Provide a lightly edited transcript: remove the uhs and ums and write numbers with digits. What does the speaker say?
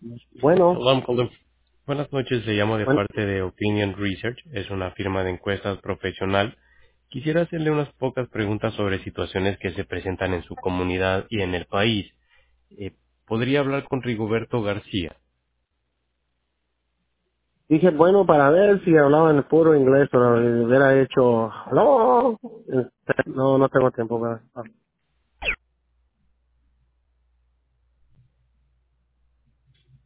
Bueno, Hola, I'm calling- Buenas noches, le llamo de bueno, parte de Opinion Research, es una firma de encuestas profesional. Quisiera hacerle unas pocas preguntas sobre situaciones que se presentan en su comunidad y en el país. Eh, ¿Podría hablar con Rigoberto García? dije, bueno, para ver si hablaba en puro inglés, pero hubiera hecho, no, no tengo tiempo para.